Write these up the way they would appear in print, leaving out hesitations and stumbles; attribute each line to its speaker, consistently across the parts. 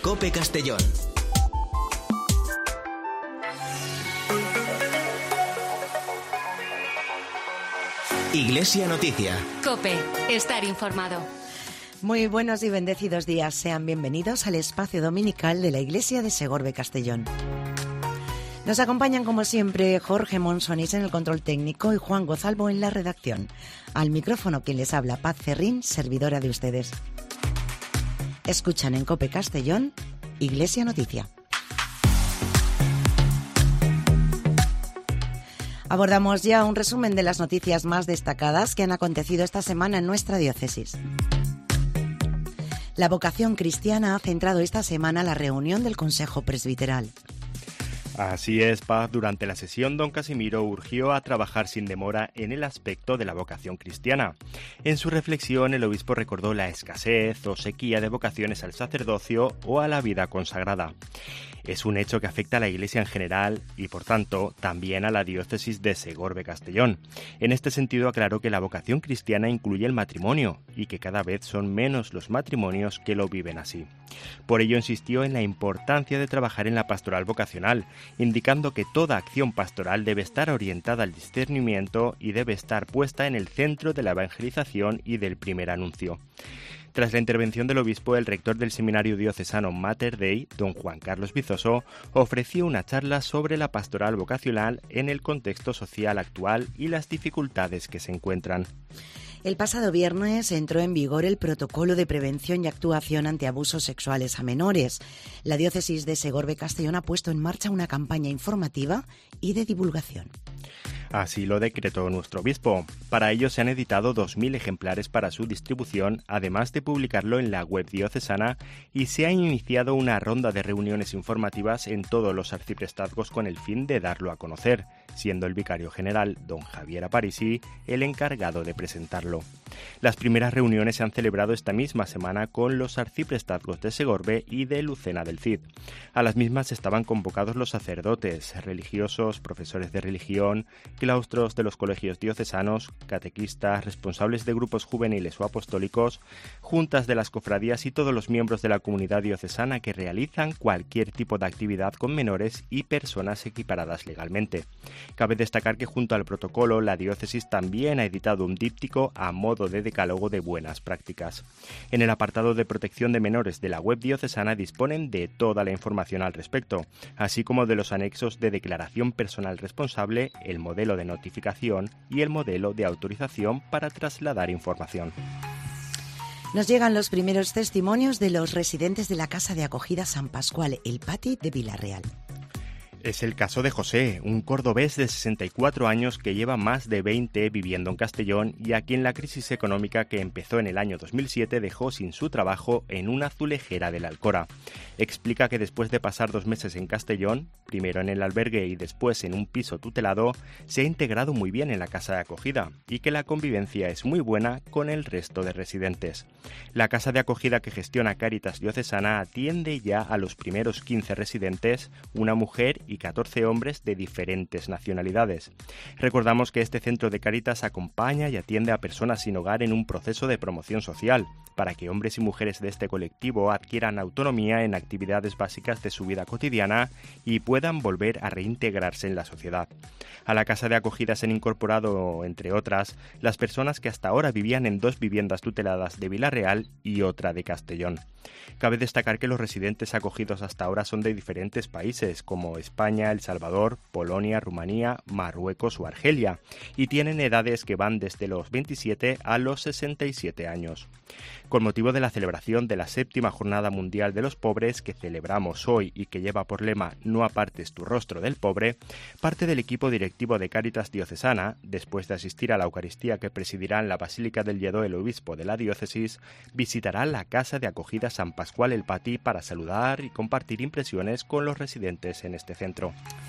Speaker 1: COPE Castellón. Iglesia Noticia.
Speaker 2: COPE, estar informado.
Speaker 3: Muy buenos y bendecidos días. Sean bienvenidos al espacio dominical de la Iglesia de Segorbe Castellón. Nos acompañan como siempre Jorge Monsonís en el control técnico y Juan Gozalvo en la redacción. Al micrófono quien les habla, Paz Cerrín, servidora de ustedes. Escuchan en COPE Castellón, Iglesia Noticia. Abordamos ya un resumen de las noticias más destacadas que han acontecido esta semana en nuestra diócesis. La vocación cristiana ha centrado esta semana la reunión del Consejo Presbiteral.
Speaker 4: Así es, Paz. Durante la sesión, don Casimiro urgió a trabajar sin demora en el aspecto de la vocación cristiana. En su reflexión, el obispo recordó la escasez o sequía de vocaciones al sacerdocio o a la vida consagrada. Es un hecho que afecta a la Iglesia en general y, por tanto, también a la diócesis de Segorbe Castellón. En este sentido, aclaró que la vocación cristiana incluye el matrimonio y que cada vez son menos los matrimonios que lo viven así. Por ello, insistió en la importancia de trabajar en la pastoral vocacional, indicando que toda acción pastoral debe estar orientada al discernimiento y debe estar puesta en el centro de la evangelización y del primer anuncio. Tras la intervención del obispo, el rector del seminario diocesano Mater Dei, don Juan Carlos Bizoso, ofreció una charla sobre la pastoral vocacional en el contexto social actual y las dificultades que se encuentran.
Speaker 3: El pasado viernes entró en vigor el protocolo de prevención y actuación ante abusos sexuales a menores. La diócesis de Segorbe Castellón ha puesto en marcha una campaña informativa y de divulgación.
Speaker 4: Así lo decretó nuestro obispo. Para ello se han editado 2.000 ejemplares para su distribución, además de publicarlo en la web diocesana, y se ha iniciado una ronda de reuniones informativas en todos los arciprestazgos con el fin de darlo a conocer, siendo el vicario general, don Javier Aparici, el encargado de presentarlo. Las primeras reuniones se han celebrado esta misma semana con los arciprestazgos de Segorbe y de Lucena del Cid. A las mismas estaban convocados los sacerdotes, religiosos, profesores de religión, claustros de los colegios diocesanos, catequistas, responsables de grupos juveniles o apostólicos, juntas de las cofradías y todos los miembros de la comunidad diocesana que realizan cualquier tipo de actividad con menores y personas equiparadas legalmente. Cabe destacar que junto al protocolo, la diócesis también ha editado un díptico a modo de decálogo de buenas prácticas. En el apartado de protección de menores de la web diocesana disponen de toda la información al respecto, así como de los anexos de declaración personal responsable, el modelo de notificación y el modelo de autorización para trasladar información.
Speaker 3: Nos llegan los primeros testimonios de los residentes de la Casa de Acogida San Pascual, el Pati de Vilareal.
Speaker 4: Es el caso de José, un cordobés de 64 años que lleva más de 20 viviendo en Castellón y a quien la crisis económica que empezó en el año 2007 dejó sin su trabajo en una azulejera del Alcora. Explica que después de pasar 2 meses en Castellón, primero en el albergue y después en un piso tutelado, se ha integrado muy bien en la casa de acogida y que la convivencia es muy buena con el resto de residentes. La casa de acogida que gestiona Cáritas Diocesana atiende ya a los primeros 15 residentes, una mujer y 14 hombres de diferentes nacionalidades. Recordamos que este centro de Cáritas acompaña y atiende a personas sin hogar en un proceso de promoción social, para que hombres y mujeres de este colectivo adquieran autonomía en actividades básicas de su vida cotidiana y puedan volver a reintegrarse en la sociedad. A la casa de acogida se han incorporado, entre otras, las personas que hasta ahora vivían en 2 viviendas tuteladas de Vilareal y otra de Castellón. Cabe destacar que los residentes acogidos hasta ahora son de diferentes países, como España, El Salvador, Polonia, Rumanía, Marruecos o Argelia, y tienen edades que van desde los 27 a los 67 años. Con motivo de la celebración de la 7ª Jornada Mundial de los Pobres, que celebramos hoy y que lleva por lema "No apartes tu rostro del pobre", parte del equipo directivo de Cáritas Diocesana, después de asistir a la Eucaristía que presidirá en la Basílica del Lledó el obispo de la diócesis, visitará la Casa de Acogida San Pascual el Pati para saludar y compartir impresiones con los residentes en este centro.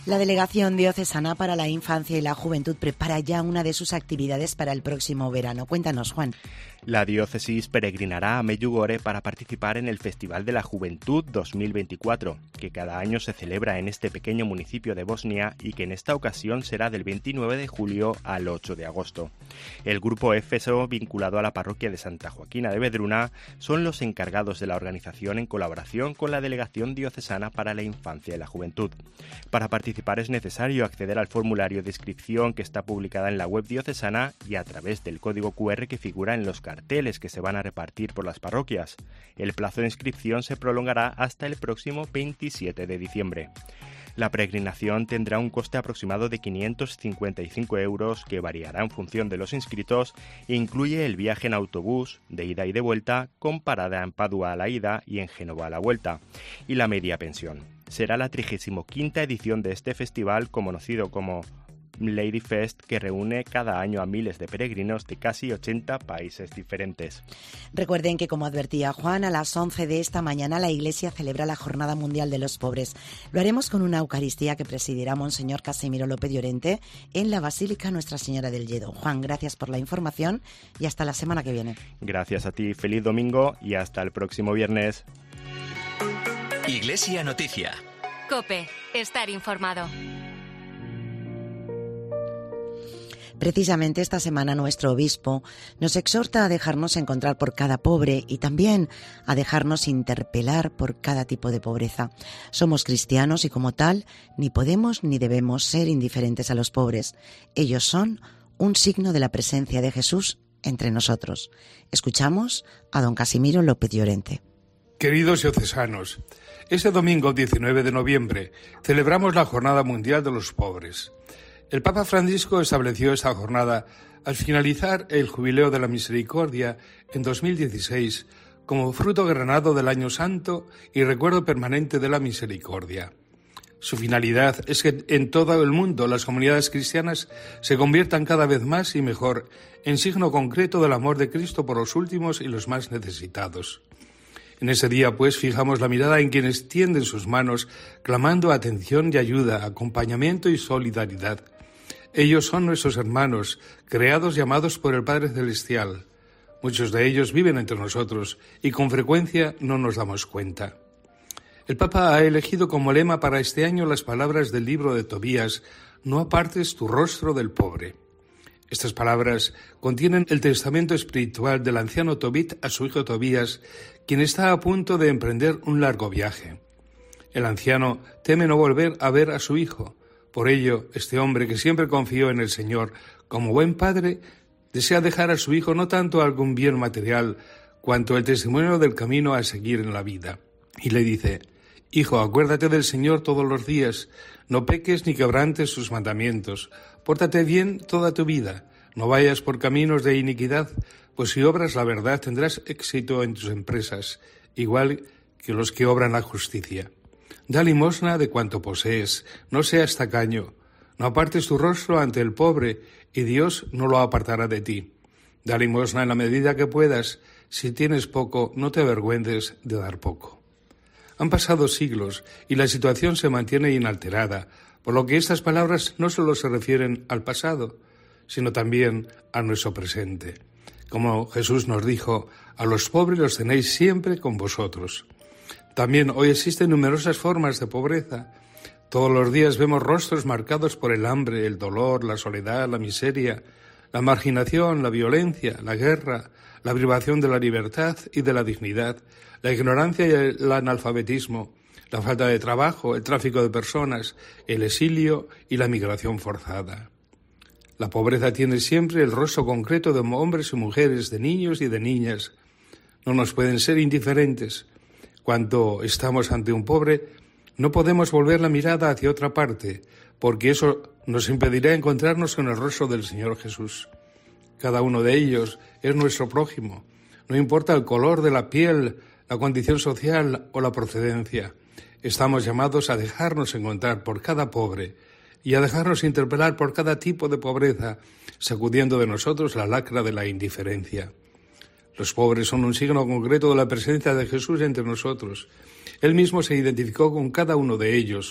Speaker 3: La Delegación Diocesana para la Infancia y la Juventud prepara ya una de sus actividades para el próximo verano. Cuéntanos, Juan.
Speaker 4: La diócesis peregrinará a Medjugorje para participar en el Festival de la Juventud 2024, que cada año se celebra en este pequeño municipio de Bosnia y que en esta ocasión será del 29 de julio al 8 de agosto. El grupo Éfeso, vinculado a la parroquia de Santa Joaquina de Vedruna, son los encargados de la organización en colaboración con la Delegación Diocesana para la Infancia y la Juventud. Para participar es necesario acceder al formulario de inscripción que está publicada en la web diocesana y a través del código QR que figura en los carteles que se van a repartir por las parroquias. El plazo de inscripción se prolongará hasta el próximo 27 de diciembre. La peregrinación tendrá un coste aproximado de 555 euros que variará en función de los inscritos e incluye el viaje en autobús de ida y de vuelta con parada en Padua a la ida y en Génova a la vuelta y la media pensión. Será la 35ª edición de este festival conocido como Lady Fest, que reúne cada año a miles de peregrinos de casi 80 países diferentes.
Speaker 3: Recuerden que, como advertía Juan, a las 11 de esta mañana la Iglesia celebra la Jornada Mundial de los Pobres. Lo haremos con una Eucaristía que presidirá Monseñor Casimiro López Llorente en la Basílica Nuestra Señora del Lledó. Juan, gracias por la información y hasta la semana que viene.
Speaker 4: Gracias a ti, feliz domingo y hasta el próximo viernes.
Speaker 1: Iglesia Noticia.
Speaker 2: COPE. Estar informado.
Speaker 3: Precisamente esta semana nuestro obispo nos exhorta a dejarnos encontrar por cada pobre y también a dejarnos interpelar por cada tipo de pobreza. Somos cristianos y como tal ni podemos ni debemos ser indiferentes a los pobres. Ellos son un signo de la presencia de Jesús entre nosotros. Escuchamos a don Casimiro López Llorente.
Speaker 5: Queridos diocesanos, este domingo 19 de noviembre celebramos la Jornada Mundial de los Pobres. El Papa Francisco estableció esta jornada al finalizar el Jubileo de la Misericordia en 2016 como fruto granado del Año Santo y recuerdo permanente de la misericordia. Su finalidad es que en todo el mundo las comunidades cristianas se conviertan cada vez más y mejor en signo concreto del amor de Cristo por los últimos y los más necesitados. En ese día, pues, fijamos la mirada en quienes tienden sus manos, clamando atención y ayuda, acompañamiento y solidaridad. Ellos son nuestros hermanos, creados y amados por el Padre Celestial. Muchos de ellos viven entre nosotros y con frecuencia no nos damos cuenta. El Papa ha elegido como lema para este año las palabras del libro de Tobías: «No apartes tu rostro del pobre». Estas palabras contienen el testamento espiritual del anciano Tobit a su hijo Tobías, quien está a punto de emprender un largo viaje. El anciano teme no volver a ver a su hijo. Por ello, este hombre, que siempre confió en el Señor como buen padre, desea dejar a su hijo no tanto algún bien material, cuanto el testimonio del camino a seguir en la vida. Y le dice: «Hijo, acuérdate del Señor todos los días, no peques ni quebrantes sus mandamientos, pórtate bien toda tu vida, no vayas por caminos de iniquidad, pues si obras la verdad tendrás éxito en tus empresas, igual que los que obran la justicia. Da limosna de cuanto posees, no seas tacaño, no apartes tu rostro ante el pobre, y Dios no lo apartará de ti. Da limosna en la medida que puedas, si tienes poco, no te avergüences de dar poco». Han pasado siglos y la situación se mantiene inalterada, por lo que estas palabras no solo se refieren al pasado, sino también a nuestro presente. Como Jesús nos dijo: «A los pobres los tenéis siempre con vosotros». También hoy existen numerosas formas de pobreza. Todos los días vemos rostros marcados por el hambre, el dolor, la soledad, la miseria, la marginación, la violencia, la guerra, la privación de la libertad y de la dignidad, la ignorancia y el analfabetismo, la falta de trabajo, el tráfico de personas, el exilio y la migración forzada. La pobreza tiene siempre el rostro concreto de hombres y mujeres, de niños y de niñas. No nos pueden ser indiferentes. Cuando estamos ante un pobre, no podemos volver la mirada hacia otra parte, porque eso nos impedirá encontrarnos con el rostro del Señor Jesús. Cada uno de ellos es nuestro prójimo. No importa el color de la piel, la condición social o la procedencia. Estamos llamados a dejarnos encontrar por cada pobre y a dejarnos interpelar por cada tipo de pobreza, sacudiendo de nosotros la lacra de la indiferencia. Los pobres son un signo concreto de la presencia de Jesús entre nosotros. Él mismo se identificó con cada uno de ellos,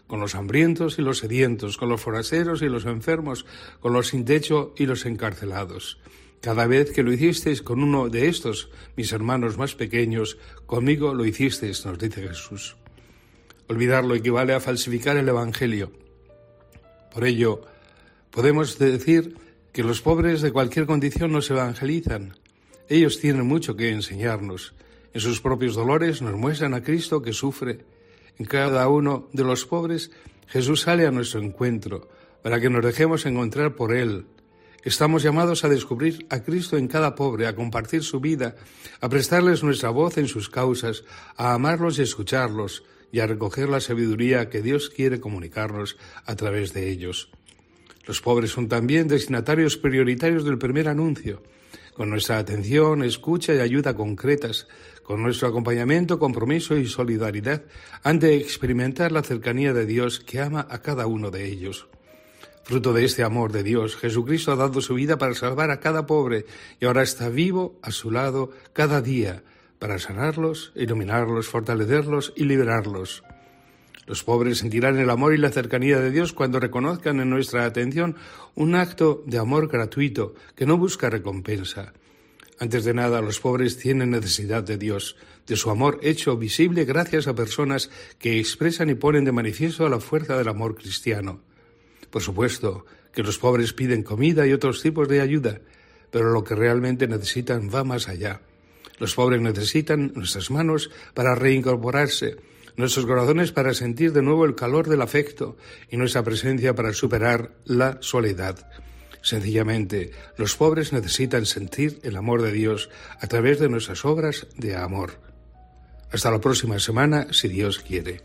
Speaker 5: con los hambrientos y los sedientos, con los forasteros y los enfermos, con los sin techo y los encarcelados. Cada vez que lo hicisteis con uno de estos, mis hermanos más pequeños, conmigo lo hicisteis, nos dice Jesús. Olvidarlo equivale a falsificar el Evangelio. Por ello, podemos decir que los pobres de cualquier condición nos evangelizan. Ellos tienen mucho que enseñarnos. En sus propios dolores nos muestran a Cristo que sufre. En cada uno de los pobres, Jesús sale a nuestro encuentro para que nos dejemos encontrar por Él. Estamos llamados a descubrir a Cristo en cada pobre, a compartir su vida, a prestarles nuestra voz en sus causas, a amarlos y escucharlos, y a recoger la sabiduría que Dios quiere comunicarnos a través de ellos. Los pobres son también destinatarios prioritarios del primer anuncio. Con nuestra atención, escucha y ayuda concretas, con nuestro acompañamiento, compromiso y solidaridad, han de experimentar la cercanía de Dios que ama a cada uno de ellos. Fruto de este amor de Dios, Jesucristo ha dado su vida para salvar a cada pobre y ahora está vivo a su lado cada día para sanarlos, iluminarlos, fortalecerlos y liberarlos. Los pobres sentirán el amor y la cercanía de Dios cuando reconozcan en nuestra atención un acto de amor gratuito que no busca recompensa. Antes de nada, los pobres tienen necesidad de Dios, de su amor hecho visible gracias a personas que expresan y ponen de manifiesto la fuerza del amor cristiano. Por supuesto que los pobres piden comida y otros tipos de ayuda, pero lo que realmente necesitan va más allá. Los pobres necesitan nuestras manos para reincorporarse, nuestros corazones para sentir de nuevo el calor del afecto y nuestra presencia para superar la soledad. Sencillamente, los pobres necesitan sentir el amor de Dios a través de nuestras obras de amor. Hasta la próxima semana, si Dios quiere.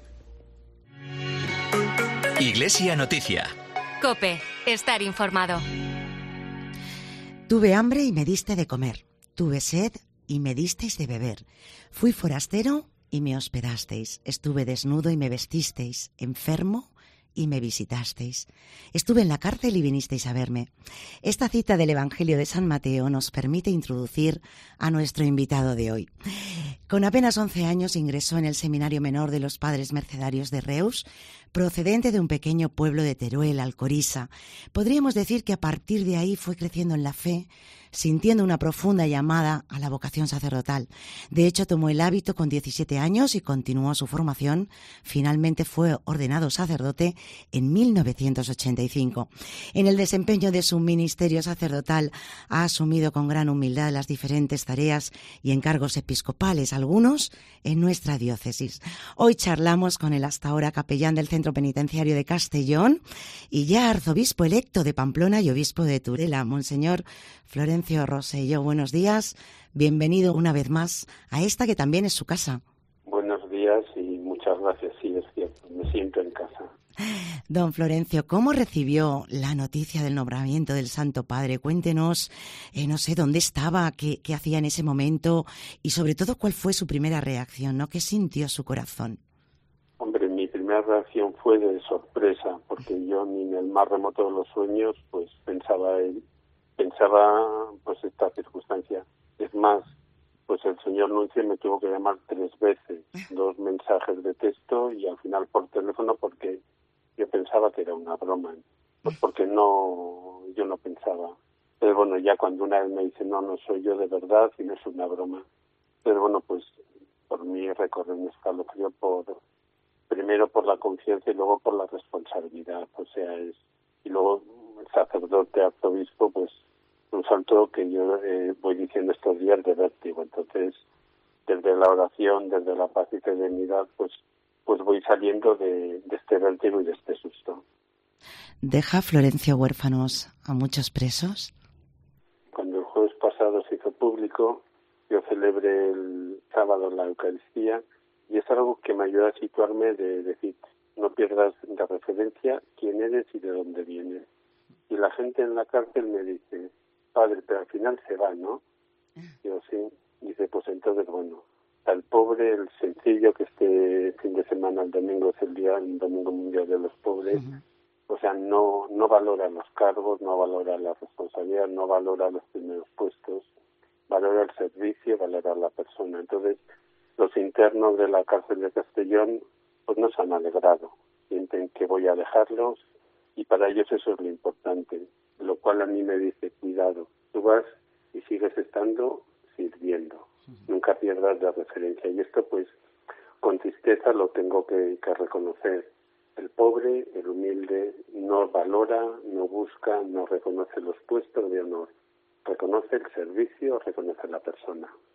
Speaker 1: Iglesia Noticia.
Speaker 2: COPE. Estar informado.
Speaker 3: Tuve hambre y me diste de comer. Tuve sed y me disteis de beber. Fui forastero y me hospedasteis. Estuve desnudo y me vestisteis. Enfermo y me visitasteis. Estuve en la cárcel y vinisteis a verme. Esta cita del Evangelio de San Mateo nos permite introducir a nuestro invitado de hoy. Con apenas 11 años ingresó en el Seminario Menor de los Padres Mercedarios de Reus, procedente de un pequeño pueblo de Teruel, Alcoriza. Podríamos decir que a partir de ahí fue creciendo en la fe, sintiendo una profunda llamada a la vocación sacerdotal. De hecho, tomó el hábito con 17 años y continuó su formación. Finalmente fue ordenado sacerdote en 1985. En el desempeño de su ministerio sacerdotal ha asumido con gran humildad las diferentes tareas y encargos episcopales, algunos en nuestra diócesis. Hoy charlamos con el hasta ahora capellán del Centro Penitenciario de Castellón y ya arzobispo electo de Pamplona y obispo de Tudela, Monseñor Florencio Rosselló. Buenos días, bienvenido una vez más a esta que también es su casa.
Speaker 6: Buenos días y muchas gracias, sí, es cierto, me siento en casa.
Speaker 3: Don Florencio, ¿cómo recibió la noticia del nombramiento del Santo Padre? Cuéntenos, no sé, dónde estaba, qué hacía en ese momento y sobre todo cuál fue su primera reacción, ¿no? ¿Qué sintió su corazón?
Speaker 6: Hombre, mi primera reacción fue de sorpresa, porque yo ni en el más remoto de los sueños pues pensaba pues esta circunstancia. Es más, pues el señor Nuncio me tuvo que llamar 3 veces, 2 mensajes de texto y al final por teléfono porque yo pensaba que era una broma, pues porque yo no pensaba. Pero bueno, ya cuando una vez me dice no soy yo de verdad y no es una broma. Pero bueno, pues por mí recorre un escalofrío primero por la confianza y luego por la responsabilidad, y luego el sacerdote, arzobispo, pues un salto que yo voy diciendo estos días de vértigo. Entonces, desde la oración, desde la paz y serenidad, pues voy saliendo de este vértigo y de este susto.
Speaker 3: ¿Deja Florencio huérfanos a muchos presos?
Speaker 6: Cuando el jueves pasado se hizo público, yo celebré el sábado la Eucaristía y es algo que me ayuda a situarme de decir, no pierdas de referencia quién eres y de dónde vienes. Y la gente en la cárcel me dice, padre, pero al final se va, ¿no? Yo sí. Dice, pues entonces, bueno, al pobre, el sencillo, que este fin de semana, el domingo es el Domingo Mundial de los Pobres, o sea, no valora los cargos, no valora la responsabilidad, no valora los primeros puestos, valora el servicio, valora la persona. Entonces, los internos de la cárcel de Castellón pues no se han alegrado. sienten que voy a alejarlos, y para ellos eso es lo importante, lo cual a mí me dice, cuidado, tú vas y sigues estando sirviendo, nunca pierdas la referencia. Y esto pues con tristeza lo tengo que reconocer. El pobre, el humilde, no valora, no busca, no reconoce los puestos de honor, reconoce el servicio, reconoce la persona.